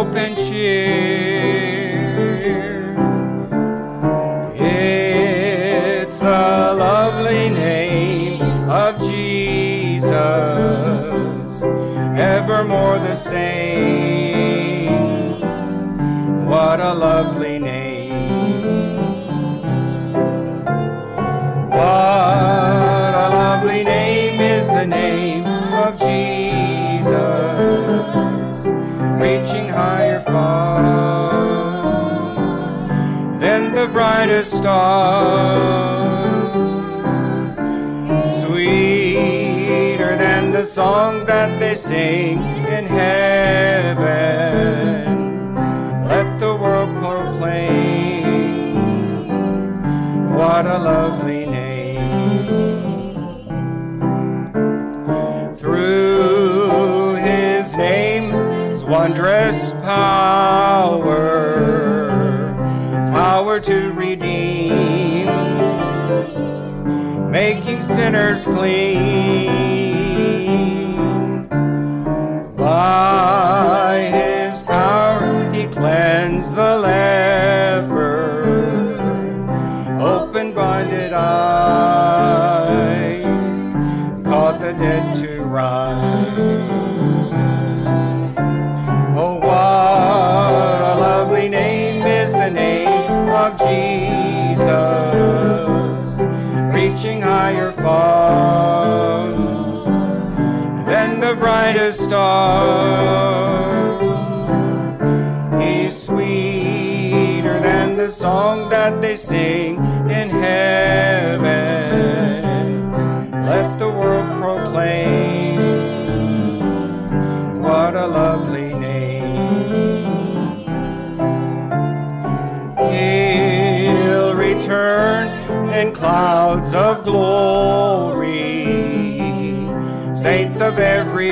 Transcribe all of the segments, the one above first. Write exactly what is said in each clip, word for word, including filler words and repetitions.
hope and cheer. It's the lovely name of Jesus, evermore the same. What a lovely name. What a lovely name is the name of Jesus, reaching higher far than the brightest star, sweeter than the song that they sing in heaven. Let the world proclaim, what a lovely name. Through his name's wondrous power, power to redeem, making sinners clean. By his power he cleansed the leper, opened blinded eyes, caused the dead to rise. Oh, what a lovely name is the name of Jesus, reaching higher far than the brightest star. He's sweeter than the song that they sing in heaven. Let the world proclaim, what a lovely name. He'll return in clouds of glory. Saints of every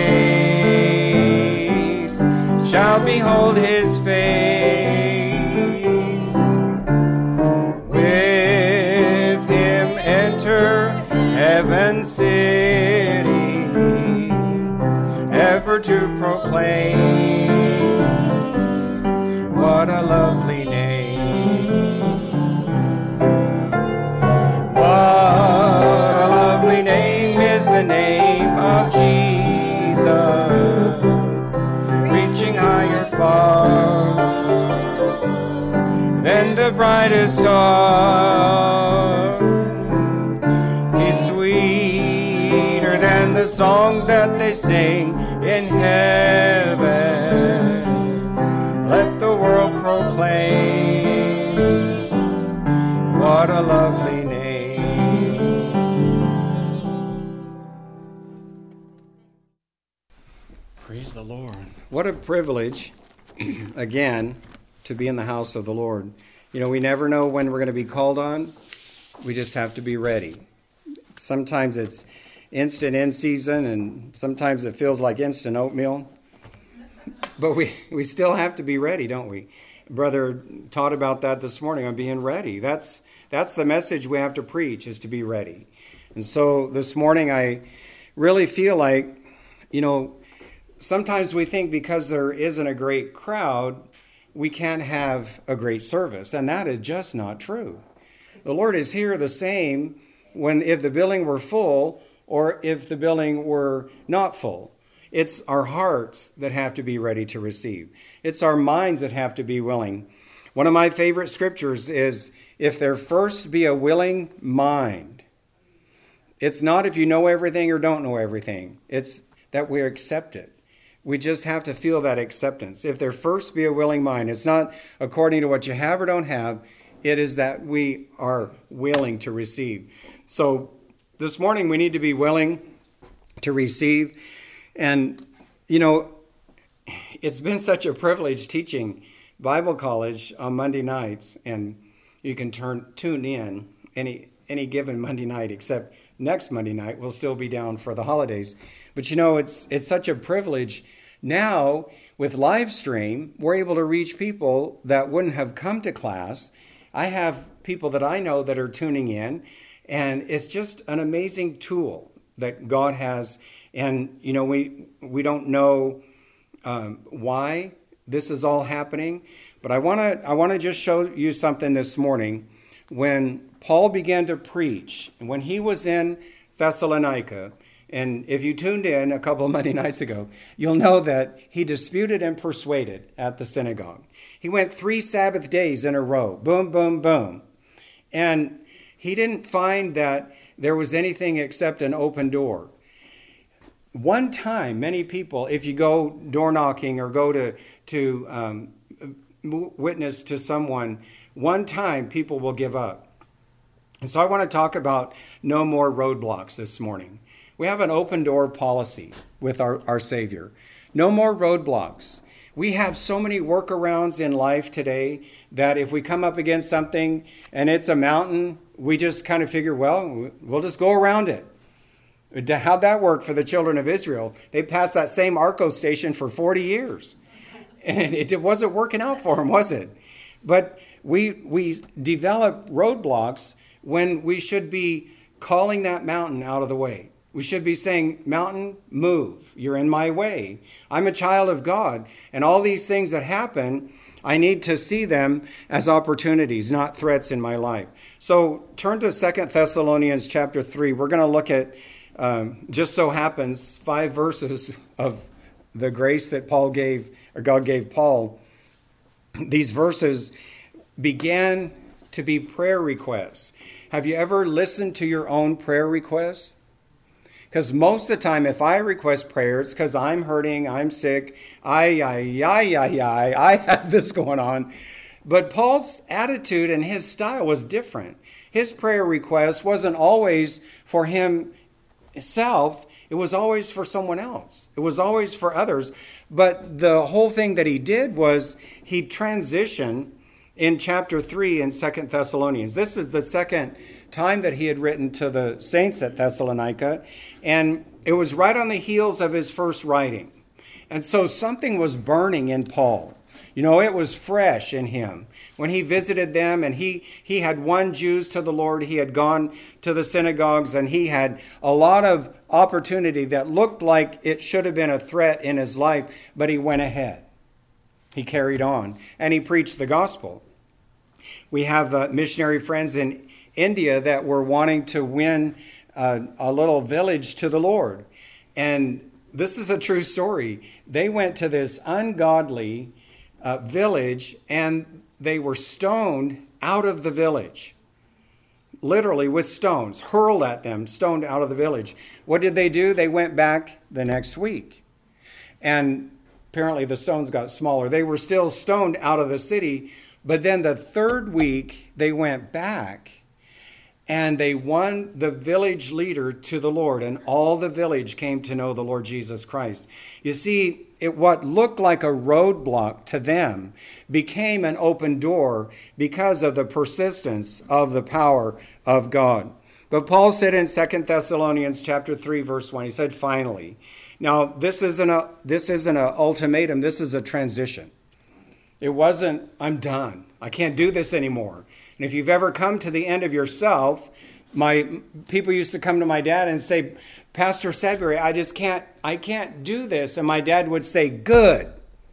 race shall behold his face. With him enter heaven's city, ever to proclaim, what a lovely name. What a lovely name is the name of Jesus, reaching higher far than the brightest star. He's sweeter than the song that they sing in heaven. Let the world proclaim, what a lovely name. Praise the Lord. What a privilege, again, to be in the house of the Lord. You know, we never know when we're going to be called on. We just have to be ready. Sometimes it's instant in season, and sometimes it feels like instant oatmeal. But we, we still have to be ready, don't we? Brother taught about that this morning, on being ready. That's that's the message we have to preach, is to be ready. And so this morning I really feel like, you know, sometimes we think because there isn't a great crowd, we can't have a great service. And that is just not true. The Lord is here the same when if the building were full or if the building were not full. It's our hearts that have to be ready to receive. It's our minds that have to be willing. One of my favorite scriptures is, if there first be a willing mind. It's not if you know everything or don't know everything. It's that we accept it. We just have to feel that acceptance. If there first be a willing mind, it's not according to what you have or don't have. It is that we are willing to receive. So this morning we need to be willing to receive. And, you know, it's been such a privilege teaching Bible college on Monday nights. And you can turn tune in any any given Monday night, except next Monday night we'll still be down for the holidays. But, you know, it's it's such a privilege. Now, with live stream, we're able to reach people that wouldn't have come to class. I have people that I know that are tuning in, and it's just an amazing tool that God has. And, you know, we we don't know um, why this is all happening. But I want to I want to just show you something this morning. When Paul began to preach, and when he was in Thessalonica, and if you tuned in a couple of Monday nights ago, you'll know that he disputed and persuaded at the synagogue. He went three Sabbath days in a row, boom, boom, boom. And he didn't find that there was anything except an open door. One time, many people, if you go door knocking or go to, to um, witness to someone, one time people will give up. And so I want to talk about no more roadblocks this morning. We have an open door policy with our, our Savior. No more roadblocks. We have so many workarounds in life today that if we come up against something and it's a mountain, we just kind of figure, well, we'll just go around it. How'd that work for the children of Israel? They passed that same Arco station for forty years. And it wasn't working out for them, was it? But we we develop roadblocks when we should be calling that mountain out of the way. We should be saying, mountain, move. You're in my way. I'm a child of God. And all these things that happen, I need to see them as opportunities, not threats in my life. So turn to Second Thessalonians chapter three. We're going to look at, um, just so happens, five verses of the grace that Paul gave, or God gave Paul. These verses began to be prayer requests. Have you ever listened to your own prayer requests? Because most of the time, if I request prayer, it's because I'm hurting, I'm sick, I, I, I, I, I, I have this going on. But Paul's attitude and his style was different. His prayer request wasn't always for himself. It was always for someone else. It was always for others. But the whole thing that he did was he transitioned in chapter three in Second Thessalonians. This is the second time that he had written to the saints at Thessalonica, and it was right on the heels of his first writing. And so something was burning in Paul. You know, it was fresh in him. When he visited them and he, he had won Jews to the Lord, he had gone to the synagogues, and he had a lot of opportunity that looked like it should have been a threat in his life, but he went ahead. He carried on, and he preached the gospel. We have uh, missionary friends in India that were wanting to win uh, a little village to the Lord. And this is a true story. They went to this ungodly uh, village, and they were stoned out of the village. Literally with stones, hurled at them, stoned out of the village. What did they do? They went back the next week. And apparently the stones got smaller. They were still stoned out of the city. But then the third week, they went back and they won the village leader to the Lord. And all the village came to know the Lord Jesus Christ. You see, it, what looked like a roadblock to them became an open door because of the persistence of the power of God. But Paul said in Second Thessalonians chapter three, verse one, he said, finally. Now, this isn't a this isn't an ultimatum. This is a transition. It wasn't, I'm done. I can't do this anymore. And if you've ever come to the end of yourself, my people used to come to my dad and say, Pastor Sudbury, I just can't, I can't do this. And my dad would say, good.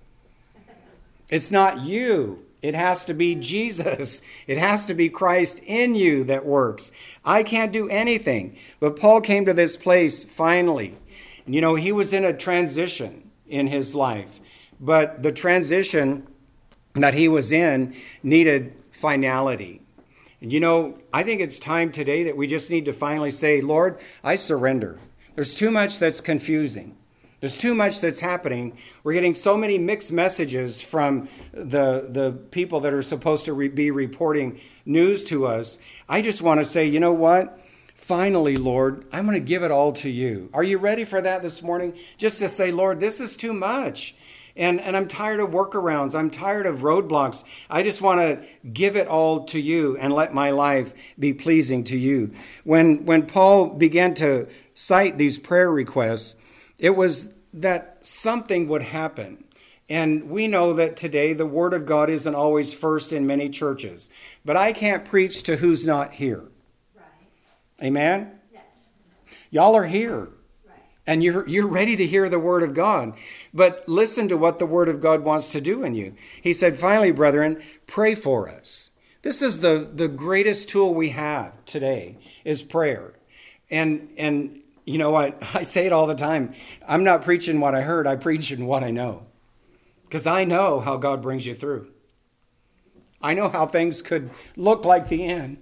It's not you. It has to be Jesus. It has to be Christ in you that works. I can't do anything. But Paul came to this place finally. And you know, he was in a transition in his life. But the transition that he was in needed finality. And you know, I think it's time today that we just need to finally say, Lord, I surrender. There's too much that's confusing. There's too much that's happening. We're getting so many mixed messages from the, the people that are supposed to re- be reporting news to us. I just want to say, you know what? Finally, Lord, I'm going to give it all to you. Are you ready for that this morning? Just to say, Lord, this is too much. And, and I'm tired of workarounds. I'm tired of roadblocks. I just want to give it all to you and let my life be pleasing to you. When, when Paul began to cite these prayer requests, it was that something would happen. And we know that today the Word of God isn't always first in many churches. But I can't preach to who's not here. Right. Amen? Yes. Y'all are here. Right. And you're, you're ready to hear the word of God. But listen to what the word of God wants to do in you. He said, finally, brethren, pray for us. This is the, the greatest tool we have today is prayer. And, and you know what? I say it all the time. I'm not preaching what I heard. I preach in what I know. Because I know how God brings you through. I know how things could look like the end.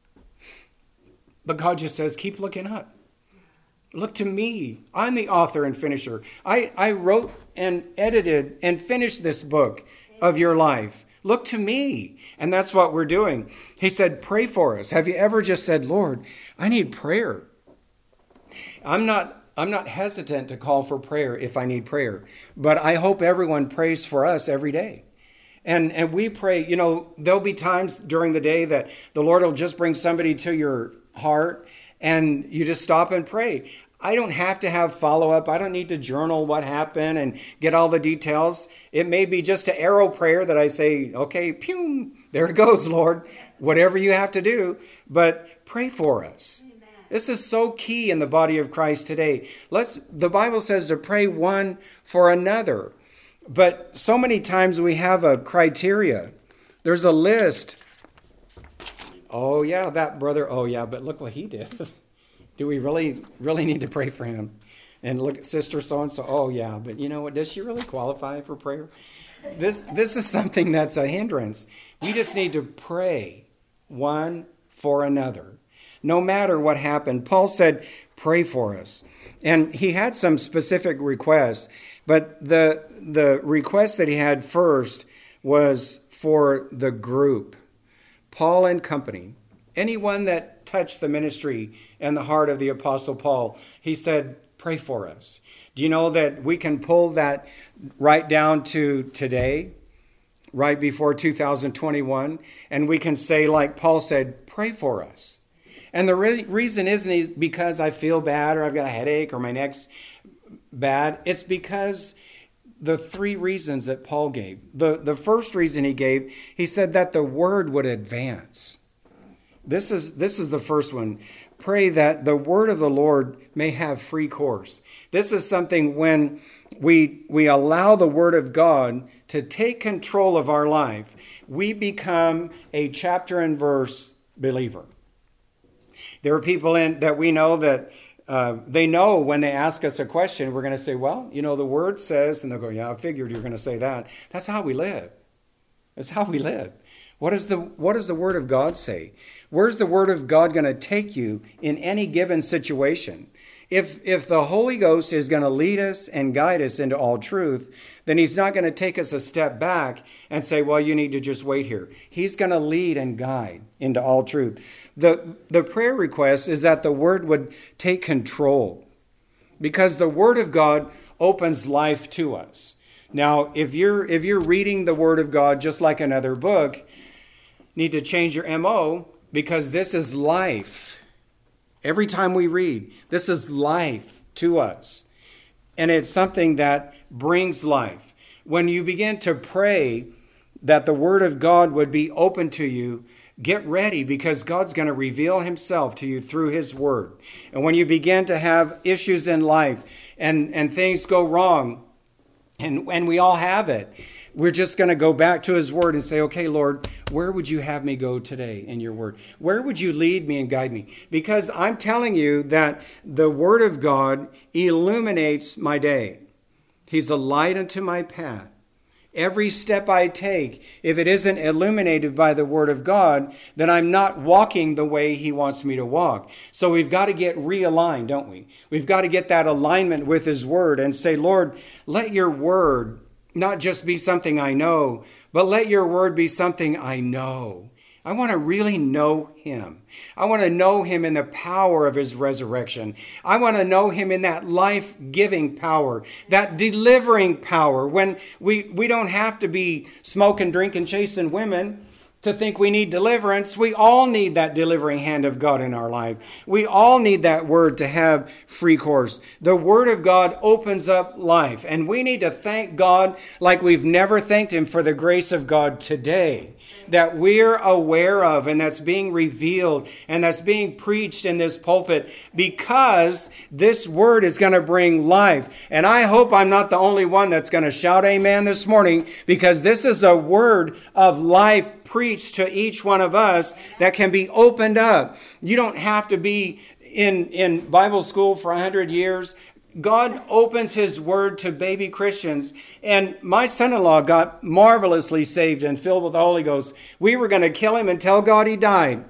But God just says, keep looking up. Look to me. I'm the author and finisher. I, I wrote and edited and finished this book of your life. Look to me. And that's what we're doing. He said, pray for us. Have you ever just said, Lord, I need prayer? I'm not, I'm not hesitant to call for prayer if I need prayer. But I hope everyone prays for us every day. And, and we pray, you know, there'll be times during the day that the Lord will just bring somebody to your heart and you just stop and pray. I don't have to have follow-up. I don't need to journal what happened and get all the details. It may be just an arrow prayer that I say, okay, pew, there it goes, Lord. Whatever you have to do, but pray for us. Amen. This is so key in the body of Christ today. Let's. The Bible says to pray one for another. But so many times we have a criteria. There's a list. Oh, yeah, that brother. Oh, yeah, but look what he did. Do we really, really need to pray for him? And look at sister so-and-so. Oh, yeah, but you know what? Does she really qualify for prayer? This, this is something that's a hindrance. We just need to pray one for another. No matter what happened. Paul said, pray for us. And he had some specific requests. But the, the request that he had first was for the group. Paul and company, anyone that touched the ministry and the heart of the Apostle Paul, he said, pray for us. Do you know that we can pull that right down to today, right before two thousand twenty-one, and we can say, like Paul said, pray for us. And the re- reason isn't because I feel bad or I've got a headache or my neck's bad. It's because the three reasons that Paul gave. The, the first reason he gave, he said that the word would advance. This is, this is the first one. Pray that the word of the Lord may have free course. This is something when we, we allow the word of God to take control of our life, we become a chapter and verse believer. There are people in, that we know that Uh, they know when they ask us a question, we're going to say, well, you know, the word says, and they'll go, yeah, I figured you're going to say that. That's how we live. That's how we live. What is the, what does the word of God say? Where's the word of God going to take you in any given situation? If, if the Holy Ghost is going to lead us and guide us into all truth, then he's not going to take us a step back and say, well, you need to just wait here. He's going to lead and guide into all truth. The, the prayer request is that the word would take control, because the word of God opens life to us. Now, if you're, if you're reading the word of God just like another book, you need to change your M O, because this is life. Every time we read, this is life to us. And it's something that brings life. When you begin to pray that the word of God would be open to you, get ready, because God's going to reveal himself to you through his word. And when you begin to have issues in life and, and things go wrong, and, and we all have it, we're just going to go back to his word and say, okay, Lord, where would you have me go today in your word? Where would you lead me and guide me? Because I'm telling you that the word of God illuminates my day. He's a light unto my path. Every step I take, if it isn't illuminated by the word of God, then I'm not walking the way he wants me to walk. So we've got to get realigned, don't we? We've got to get that alignment with his word and say, Lord, let your word not just be something I know, but let your word be something I know. I want to really know him. I want to know him in the power of his resurrection. I want to know him in that life-giving power, that delivering power, when we, we don't have to be smoking, drinking, chasing women to think we need deliverance. We all need that delivering hand of God in our life. We all need that word to have free course. The word of God opens up life, and we need to thank God like we've never thanked him for the grace of God today that we're aware of, and that's being revealed, and that's being preached in this pulpit, because this word is going to bring life. And I hope I'm not the only one that's going to shout amen this morning, because this is a word of life preached to each one of us that can be opened up. You don't have to be in, in Bible school for a hundred years. God opens his word to baby Christians. And my son-in-law got marvelously saved and filled with the Holy Ghost. We were going to kill him and tell God he died.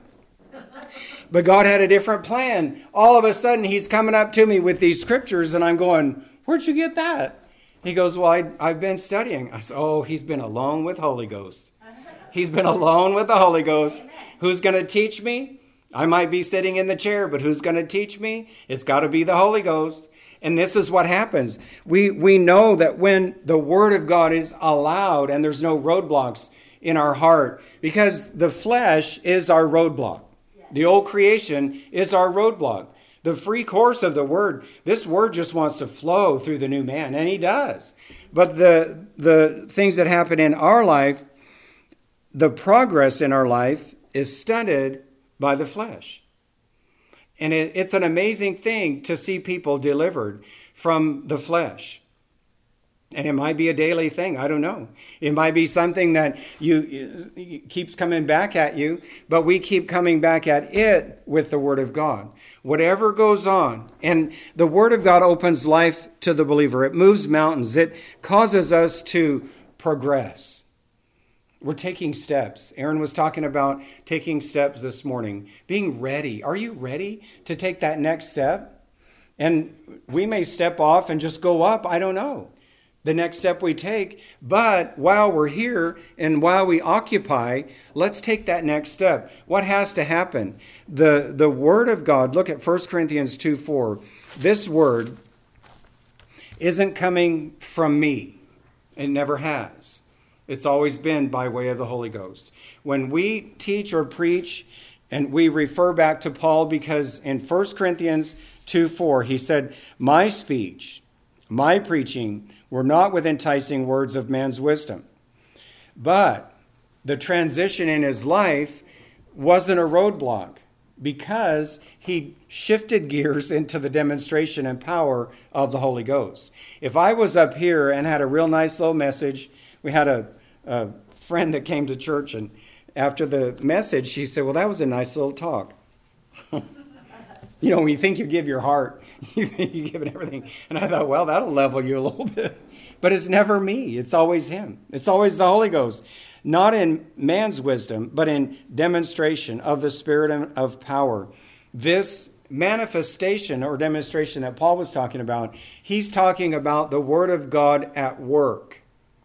But God had a different plan. All of a sudden, he's coming up to me with these scriptures, and I'm going, where'd you get that? He goes, well, I, I've been studying. I said, oh, he's been alone with Holy Ghost. He's been alone with the Holy Ghost. Who's going to teach me? I might be sitting in the chair, but who's going to teach me? It's got to be the Holy Ghost. And this is what happens. We we know that when the word of God is allowed and there's no roadblocks in our heart, because the flesh is our roadblock. The old creation is our roadblock. The free course of the word, this word just wants to flow through the new man, and he does. But the the things that happen in our life, the progress in our life is stunted by the flesh. And it, it's an amazing thing to see people delivered from the flesh. And it might be a daily thing. I don't know. It might be something that you, you keeps coming back at you, but we keep coming back at it with the word of God. Whatever goes on. And the word of God opens life to the believer. It moves mountains. It causes us to progress. We're taking steps. Aaron was talking about taking steps this morning. Being ready. Are you ready to take that next step? And we may step off and just go up. I don't know. The next step we take. But while we're here and while we occupy, let's take that next step. What has to happen? The, the word of God, look at First Corinthians two four. This word isn't coming from me. It never has. It's always been by way of the Holy Ghost. When we teach or preach, and we refer back to Paul, because in First Corinthians two four, he said, my speech, my preaching were not with enticing words of man's wisdom. But the transition in his life wasn't a roadblock, because he shifted gears into the demonstration and power of the Holy Ghost. If I was up here and had a real nice little message, we had a, a friend that came to church, and after the message, she said, well, that was a nice little talk. You know, when you think you give your heart, you think you give it everything. And I thought, well, that'll level you a little bit. But it's never me. It's always him. It's always the Holy Ghost. Not in man's wisdom, but in demonstration of the Spirit of power. This manifestation or demonstration that Paul was talking about, he's talking about the Word of God at work.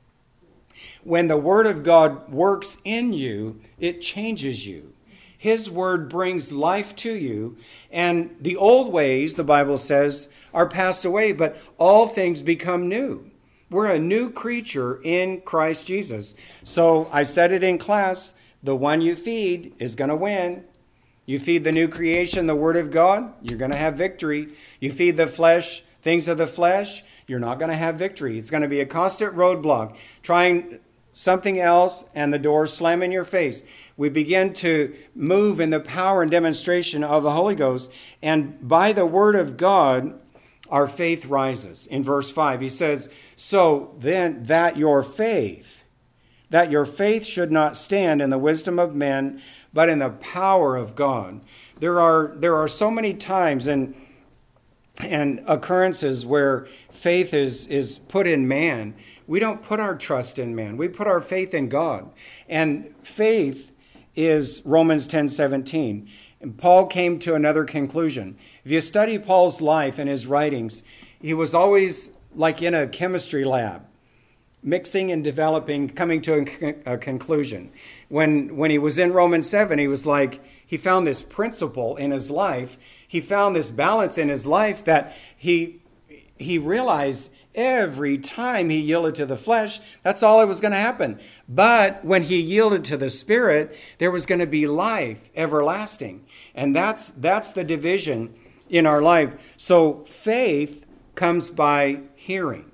When the Word of God works in you, it changes you. His word brings life to you, and the old ways, the Bible says, are passed away, but all things become new. We're a new creature in Christ Jesus. So I said it in class, the one you feed is going to win. You feed the new creation, the Word of God, you're going to have victory. You feed the flesh, things of the flesh, you're not going to have victory. It's going to be a constant roadblock, trying something else, and the door slam in your face. We begin to move in the power and demonstration of the Holy Ghost, and by the word of God, our faith rises. In verse five, he says, so then that your faith, that your faith should not stand in the wisdom of men, but in the power of God. There are there are so many times and and occurrences where faith is is put in man. We don't put our trust in man. We put our faith in God. And faith is Romans ten seventeen. And Paul came to another conclusion. If you study Paul's life and his writings, he was always like in a chemistry lab, mixing and developing, coming to a, a conclusion. When, when he was in Romans seven, he was like, he found this principle in his life. He found this balance in his life that he, he realized Every time he yielded to the flesh, that's all that was going to happen. But when he yielded to the Spirit, there was going to be life everlasting. And that's that's the division in our life. So faith comes by hearing.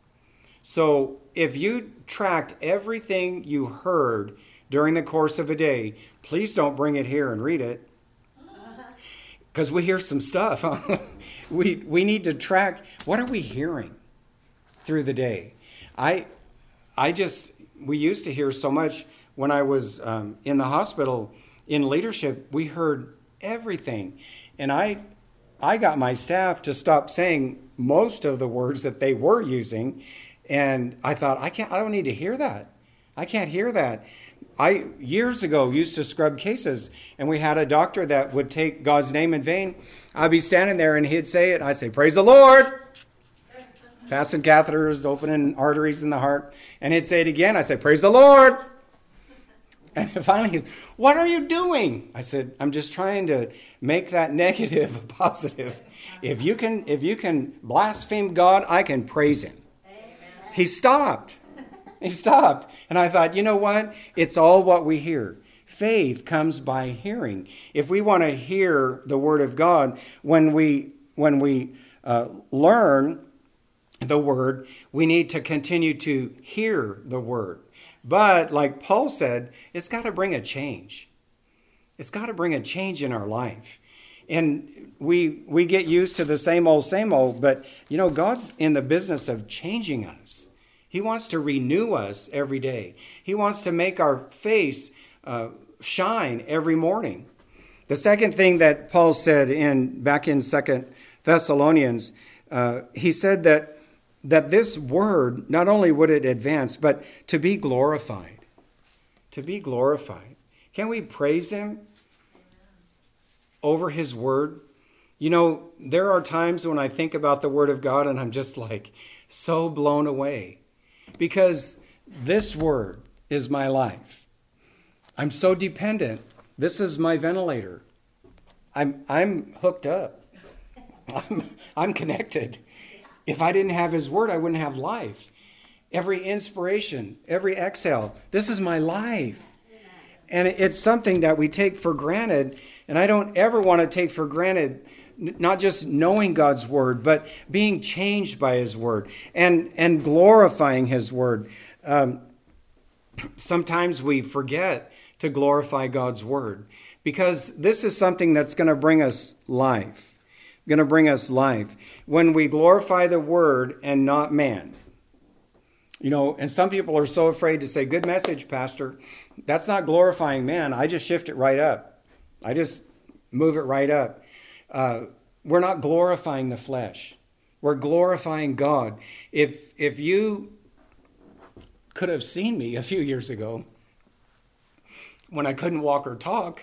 So if you tracked everything you heard during the course of a day, please don't bring it here and read it. Because we hear some stuff. we we need to track, what are we hearing through the day? I I just, we used to hear so much when I was um, in the hospital in leadership. We heard everything. And I I got my staff to stop saying most of the words that they were using. And I thought, I can't, I don't need to hear that. I can't hear that. I, years ago, used to scrub cases, and we had a doctor that would take God's name in vain. I'd be standing there, and he'd say it. I'd say, praise the Lord. Passing catheters, opening arteries in the heart. And he'd say it again. I'd say, praise the Lord. And finally he says, what are you doing? I said, I'm just trying to make that negative a positive. If you can, if you can blaspheme God, I can praise him. Amen. He stopped. He stopped. And I thought, you know what? It's all what we hear. Faith comes by hearing. If we want to hear the word of God, when we when we uh, learn the word, we need to continue to hear the word. But like Paul said, it's got to bring a change. It's got to bring a change in our life. And we we get used to the same old, same old. But, you know, God's in the business of changing us. He wants to renew us every day. He wants to make our face uh, shine every morning. The second thing that Paul said in back in Second Thessalonians, uh, he said that that this word, not only would it advance, but to be glorified. To be glorified. Can we praise him over his word? You know, there are times when I think about the word of God and I'm just like so blown away. Because this word is my life. I'm so dependent. This is my ventilator. I'm I'm hooked up. I'm, I'm connected. If I didn't have his word, I wouldn't have life. Every inspiration, every exhale, this is my life. And it's something that we take for granted. And I don't ever want to take for granted not just knowing God's word, but being changed by his word and, and glorifying his word. Um, sometimes we forget to glorify God's word because this is something that's going to bring us life, going to bring us life. When we glorify the word and not man. You know, and some people are so afraid to say, good message, Pastor. That's not glorifying man. I just shift it right up. I just move it right up. Uh, we're not glorifying the flesh. We're glorifying God. If if you could have seen me a few years ago when I couldn't walk or talk,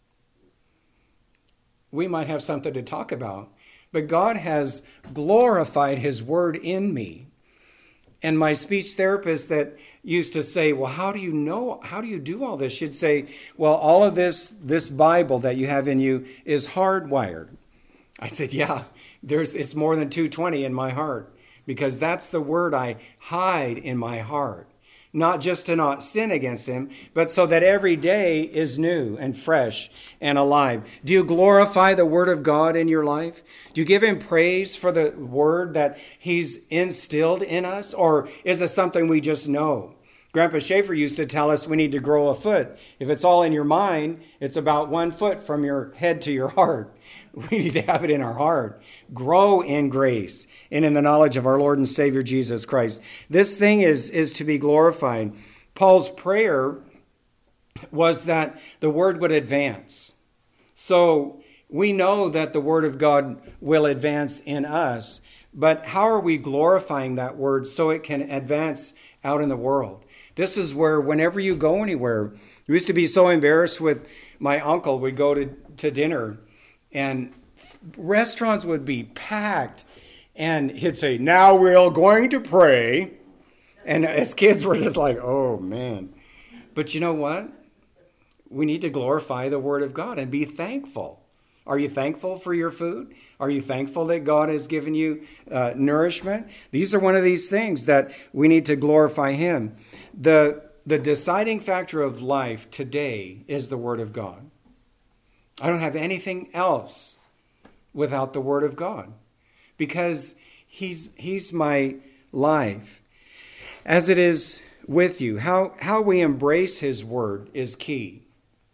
we might have something to talk about. But God has glorified his word in me. And my speech therapist that used to say, well, how do you know, how do you do all this? She'd say, well, all of this, this Bible that you have in you is hardwired. I said, yeah, there's, it's more than two twenty in my heart because that's the word I hide in my heart. Not just to not sin against him, but so that every day is new and fresh and alive. Do you glorify the word of God in your life? Do you give him praise for the word that he's instilled in us? Or is it something we just know? Grandpa Schaefer used to tell us we need to grow a foot. If it's all in your mind, it's about one foot from your head to your heart. We need to have it in our heart. Grow in grace and in the knowledge of our Lord and Savior Jesus Christ. This thing is, is to be glorified. Paul's prayer was that the word would advance. So we know that the word of God will advance in us. But how are we glorifying that word so it can advance out in the world? This is where whenever you go anywhere, I used to be so embarrassed with my uncle. We'd go to, to dinner and restaurants would be packed. And he'd say, now we're going to pray. And as kids, we're just like, oh, man. But you know what? We need to glorify the word of God and be thankful. Are you thankful for your food? Are you thankful that God has given you uh, nourishment? These are one of these things that we need to glorify Him. The, the deciding factor of life today is the Word of God. I don't have anything else without the Word of God, because He's, He's my life. As it is with you, how, how we embrace His Word is key.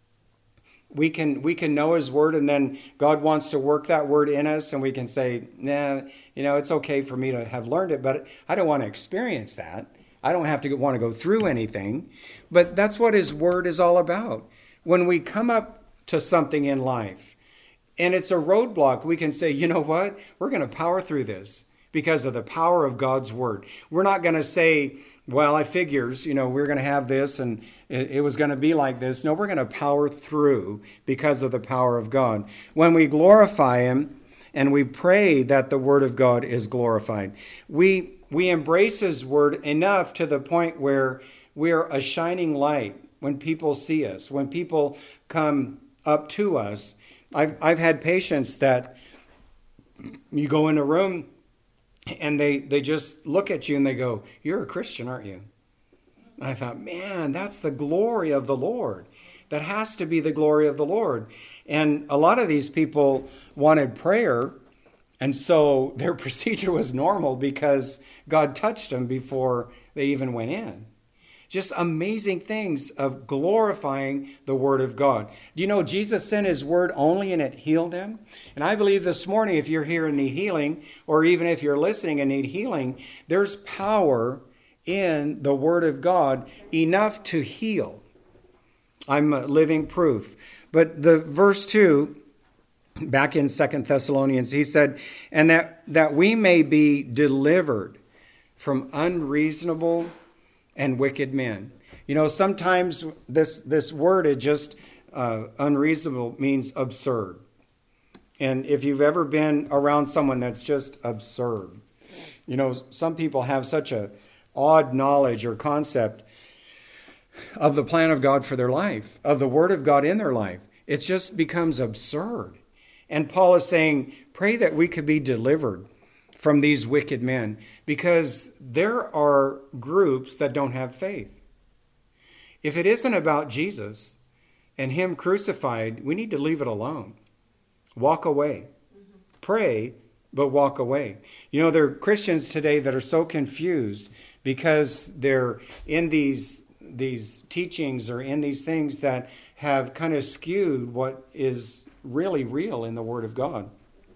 We can we can know His Word, and then God wants to work that Word in us, and we can say, nah, you know, it's okay for me to have learned it, but I don't want to experience that. I don't have to want to go through anything. But that's what His Word is all about. When we come up to something in life, and it's a roadblock, we can say, you know what? We're going to power through this because of the power of God's Word. We're not going to say, well, I figures, you know, we're going to have this and it, it was going to be like this. No, we're going to power through because of the power of God. When we glorify Him and we pray that the Word of God is glorified, we we embrace His Word enough to the point where we're a shining light when people see us, when people come up to us. I've, I've had patients that you go in a room and they, they just look at you and they go, you're a Christian, aren't you? And I thought, man, that's the glory of the Lord. That has to be the glory of the Lord. And a lot of these people wanted prayer, and so their procedure was normal because God touched them before they even went in. Just amazing things of glorifying the Word of God. Do you know Jesus sent His Word only and it healed them? And I believe this morning, if you're here and need healing, or even if you're listening and need healing, there's power in the Word of God enough to heal. I'm a living proof. But the verse two, back in Second Thessalonians, he said, and that, that we may be delivered from unreasonable and wicked men. You know, sometimes this this word, it just uh, unreasonable means absurd. And if you've ever been around someone that's just absurd, you know, some people have such a odd knowledge or concept of the plan of God for their life, of the Word of God in their life. It just becomes absurd. And Paul is saying, pray that we could be delivered from these wicked men, because there are groups that don't have faith. If it isn't about Jesus and Him crucified, we need to leave it alone. Walk away. Mm-hmm. Pray, but walk away. You know, there are Christians today that are so confused because they're in these, these teachings or in these things that have kind of skewed what is really real in the Word of God.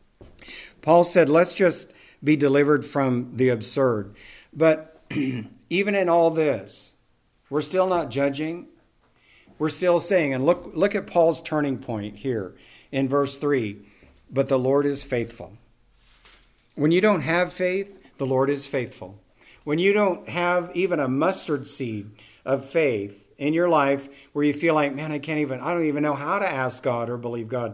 Paul said, let's just be delivered from the absurd. But even in all this, we're still not judging. We're still saying, and look, look at Paul's turning point here in verse three, but the Lord is faithful. When you don't have faith, the Lord is faithful. When you don't have even a mustard seed of faith in your life where you feel like, man, I can't even, I don't even know how to ask God or believe God,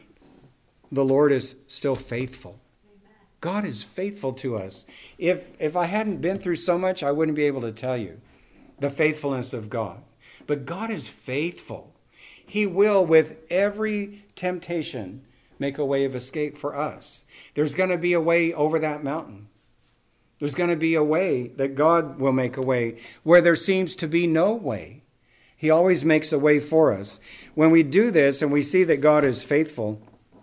the Lord is still faithful. God is faithful to us. If if I hadn't been through so much, I wouldn't be able to tell you the faithfulness of God. But God is faithful. He will, with every temptation, make a way of escape for us. There's going to be a way over that mountain. There's going to be a way that God will make a way where there seems to be no way. He always makes a way for us. When we do this and we see that God is faithful,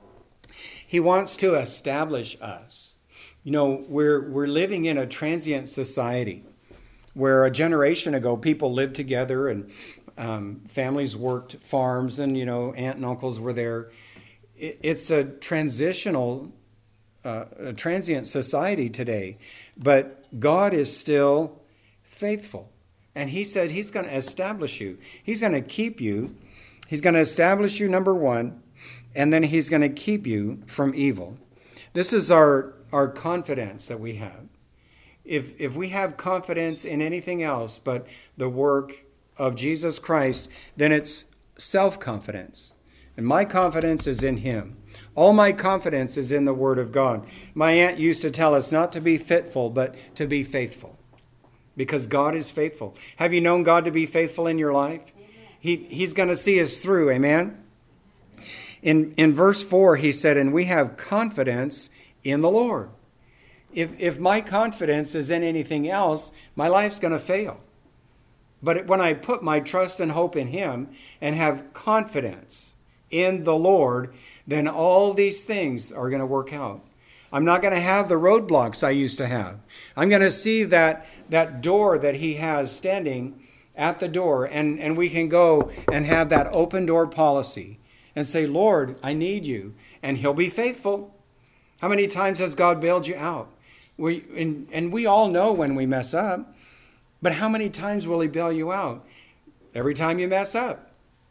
He wants to establish us. You know, we're we're living in a transient society where a generation ago people lived together and um, families worked farms and, you know, aunt and uncles were there. It, it's a transitional, uh, a transient society today. But God is still faithful. And He said He's going to establish you. He's going to keep you. He's going to establish you, number one, and then He's going to keep you from evil. This is our, our confidence that we have. If, if we have confidence in anything else but the work of Jesus Christ, then it's self-confidence. And my confidence is in Him. All my confidence is in the Word of God. My aunt used to tell us not to be fitful, but to be faithful. Because God is faithful. Have you known God to be faithful in your life? He, he's going to see us through, amen? In, in verse four, he said, and we have confidence in the Lord. If, if my confidence is in anything else, my life's going to fail. But when I put my trust and hope in him and have confidence in the Lord, then all these things are going to work out. I'm not going to have the roadblocks I used to have. I'm going to see that, that door that he has standing at the door, and, and we can go and have that open door policy and say, Lord, I need you. And he'll be faithful. How many times has God bailed you out? We, and, and we all know when we mess up. But how many times will he bail you out? Every time you mess up.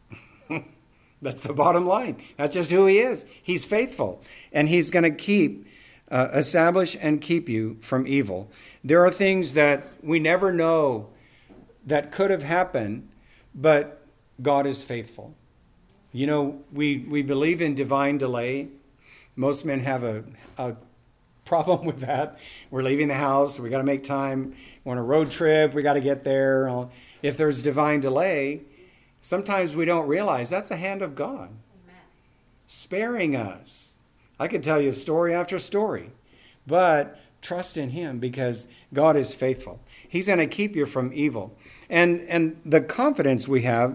That's the bottom line. That's just who he is. He's faithful. And he's going to keep, uh, establish and keep you from evil. There are things that we never know that could have happened, but God is faithful. You know, we, we believe in divine delay. Most men have a, a problem with that. We're leaving the house. We got to make time. We're on a road trip. We got to get there. If there's divine delay, sometimes we don't realize that's the hand of God. Amen. Sparing us. I could tell you story after story, but trust in him because God is faithful. He's going to keep you from evil. And, and the confidence we have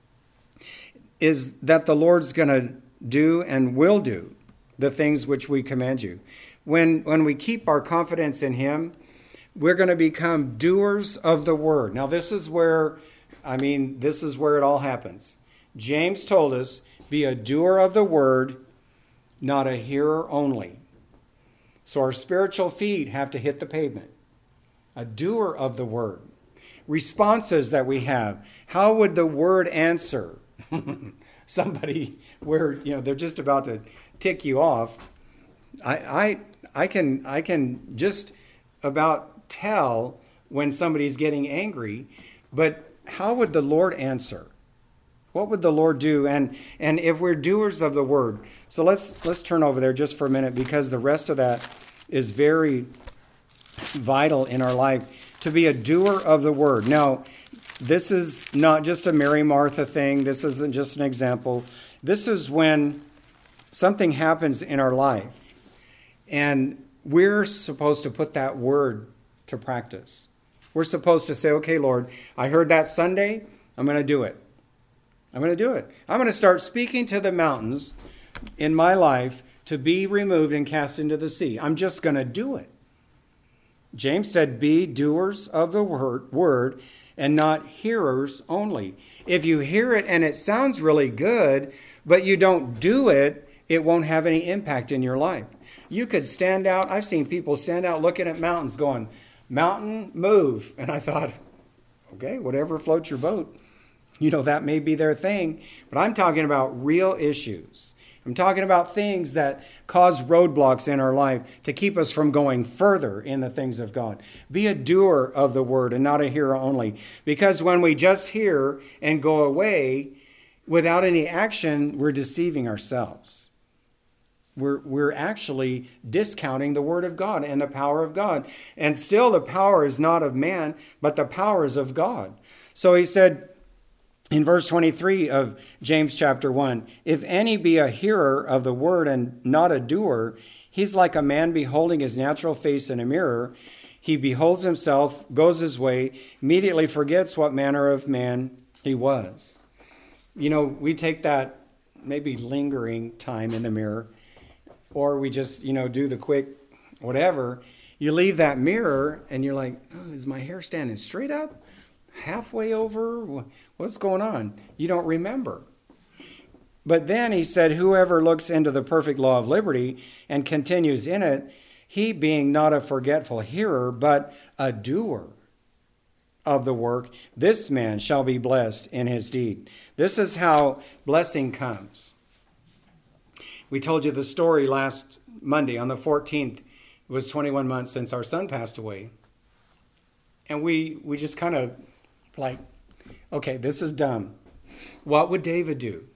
is that the Lord's going to do and will do the things which we command you. When, when we keep our confidence in him, we're going to become doers of the word. Now, this is where, I mean, this is where it all happens. James told us, be a doer of the word, not a hearer only. So our spiritual feet have to hit the pavement. A doer of the word. Responses that we have. How would the word answer? Somebody where, you know, they're just about to tick you off. I, I, I can, I can just about tell when somebody's getting angry, but how would the Lord answer? What would the Lord do? And, and if we're doers of the word. So let's, let's turn over there just for a minute, because the rest of that is very vital in our life, to be a doer of the word. Now, this is not just a Mary Martha thing. This isn't just an example. This is when something happens in our life, and we're supposed to put that word to practice. We're supposed to say, okay, Lord, I heard that Sunday. I'm going to do it. I'm going to do it. I'm going to start speaking to the mountains in my life to be removed and cast into the sea. I'm just going to do it. James said, be doers of the word, word and not hearers only. If you hear it and it sounds really good, but you don't do it, it won't have any impact in your life. You could stand out. I've seen people stand out looking at mountains going, mountain, move. And I thought, okay, whatever floats your boat. You know, that may be their thing. But I'm talking about real issues. I'm talking about things that cause roadblocks in our life to keep us from going further in the things of God. Be a doer of the word and not a hearer only. Because when we just hear and go away without any action, we're deceiving ourselves. We're, we're actually discounting the word of God and the power of God. And still the power is not of man, but the power is of God. So he said, in verse twenty-three of James chapter one, if any be a hearer of the word and not a doer, he's like a man beholding his natural face in a mirror. He beholds himself, goes his way, immediately forgets what manner of man he was. You know, we take that maybe lingering time in the mirror, or we just, you know, do the quick whatever. You leave that mirror and you're like, oh, is my hair standing straight up? Halfway over? What's going on? You don't remember. But then he said, whoever looks into the perfect law of liberty and continues in it, he being not a forgetful hearer, but a doer of the work, this man shall be blessed in his deed. This is how blessing comes. We told you the story last Monday on the fourteenth. It was twenty-one months since our son passed away. And we, we just kind of like, okay, this is dumb. What would David do?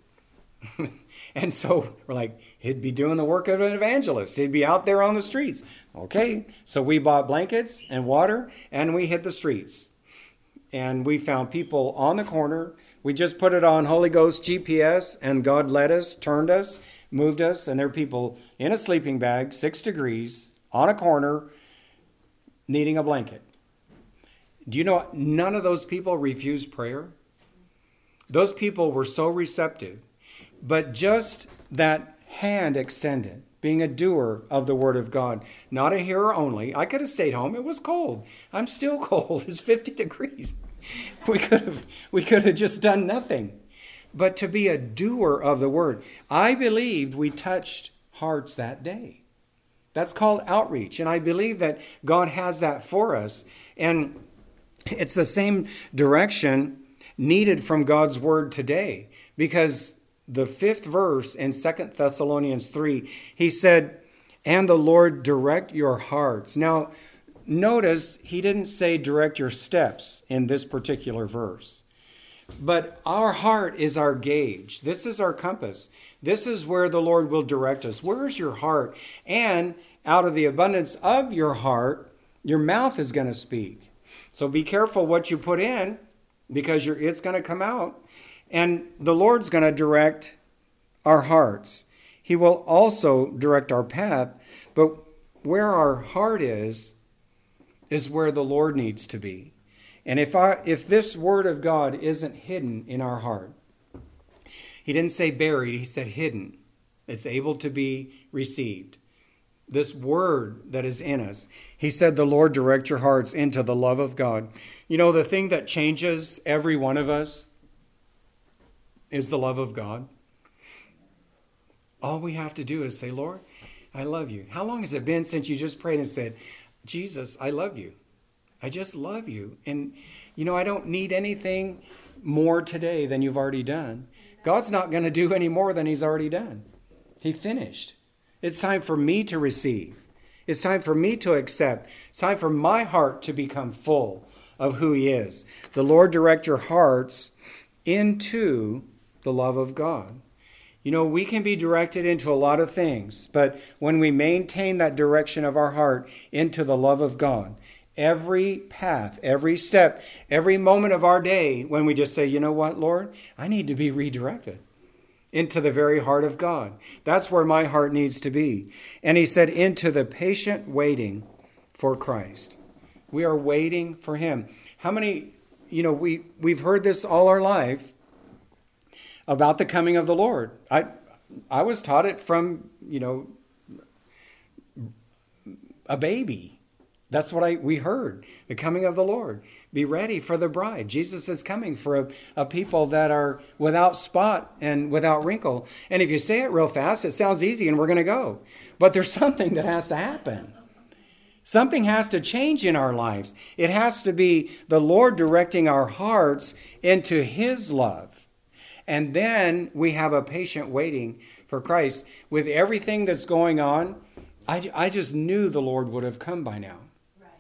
And so we're like, he'd be doing the work of an evangelist. He'd be out there on the streets. Okay, so we bought blankets and water, and we hit the streets. And we found people on the corner. We just put it on Holy Ghost G P S, and God led us, turned us, moved us, and there are people in a sleeping bag, six degrees, on a corner, needing a blanket. Do you know none of those people refused prayer? Those people were so receptive. But just that hand extended, being a doer of the word of God, not a hearer only. I could have stayed home. It was cold. I'm still cold. It's fifty degrees. We could have, we could have just done nothing. But to be a doer of the word. I believed we touched hearts that day. That's called outreach. And I believe that God has that for us. And it's the same direction needed from God's word today. Because the fifth verse in Second Thessalonians three, he said, and the Lord direct your hearts. Now, notice he didn't say direct your steps in this particular verse. But our heart is our gauge. This is our compass. This is where the Lord will direct us. Where is your heart? And out of the abundance of your heart, your mouth is going to speak. So be careful what you put in, because you're, it's going to come out. And the Lord's going to direct our hearts. He will also direct our path. But where our heart is, is where the Lord needs to be. And if I, if this word of God isn't hidden in our heart, he didn't say buried, he said hidden. It's able to be received. This word that is in us. He said, the Lord direct your hearts into the love of God. You know, the thing that changes every one of us is the love of God. All we have to do is say, Lord, I love you. How long has it been since you just prayed and said, Jesus, I love you. I just love you. And, you know, I don't need anything more today than you've already done. God's not going to do any more than he's already done. He finished. It's time for me to receive. It's time for me to accept. It's time for my heart to become full of who he is. The Lord direct your hearts into the love of God. You know, we can be directed into a lot of things, but when we maintain that direction of our heart into the love of God, every path, every step, every moment of our day, when we just say, you know what, Lord, I need to be redirected into the very heart of God. That's where my heart needs to be. And he said, into the patient waiting for Christ. We are waiting for him. How many, you know, we, we've heard this all our life about the coming of the Lord. I I was taught it from, you know, a baby. That's what I we heard. The coming of the Lord. Be ready for the bride. Jesus is coming for a, a people that are without spot and without wrinkle. And if you say it real fast, it sounds easy and we're going to go. But there's something that has to happen. Something has to change in our lives. It has to be the Lord directing our hearts into his love. And then we have a patient waiting for Christ. With everything that's going on, I, I just knew the Lord would have come by now. Right.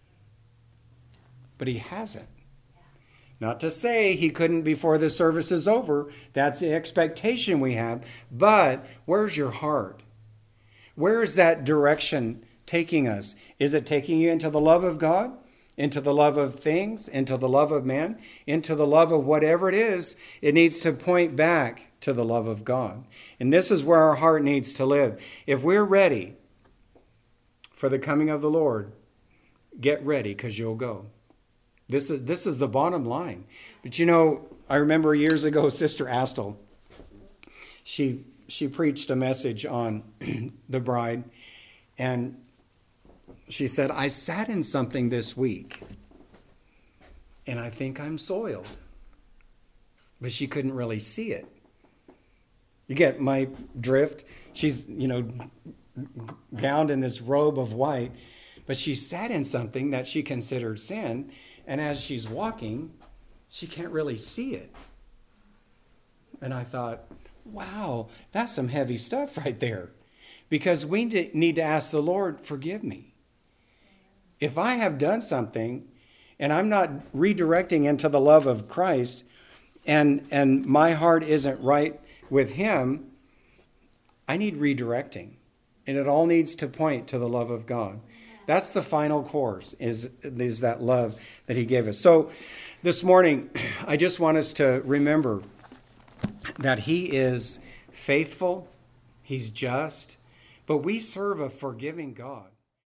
But he hasn't. Yeah. Not to say he couldn't before the service is over. That's the expectation we have. But where's your heart? Where is that direction taking us? Is it taking you into the love of God? Into the love of things, into the love of man, into the love of whatever it is? It needs to point back to the love of God. And this is where our heart needs to live. If we're ready for the coming of the Lord, get ready, because you'll go. This is this is the bottom line. But you know, I remember years ago, Sister Astle, she she preached a message on the bride, and she said, I sat in something this week, and I think I'm soiled. But she couldn't really see it. You get my drift? She's, you know, gowned in this robe of white, but she sat in something that she considered sin, and as she's walking, she can't really see it. And I thought, wow, that's some heavy stuff right there. Because we need to ask the Lord, forgive me. If I have done something and I'm not redirecting into the love of Christ, and and my heart isn't right with him, I need redirecting. And it all needs to point to the love of God. That's the final course, is, is that love that he gave us. So this morning, I just want us to remember that he is faithful, He's just. But we serve a forgiving God.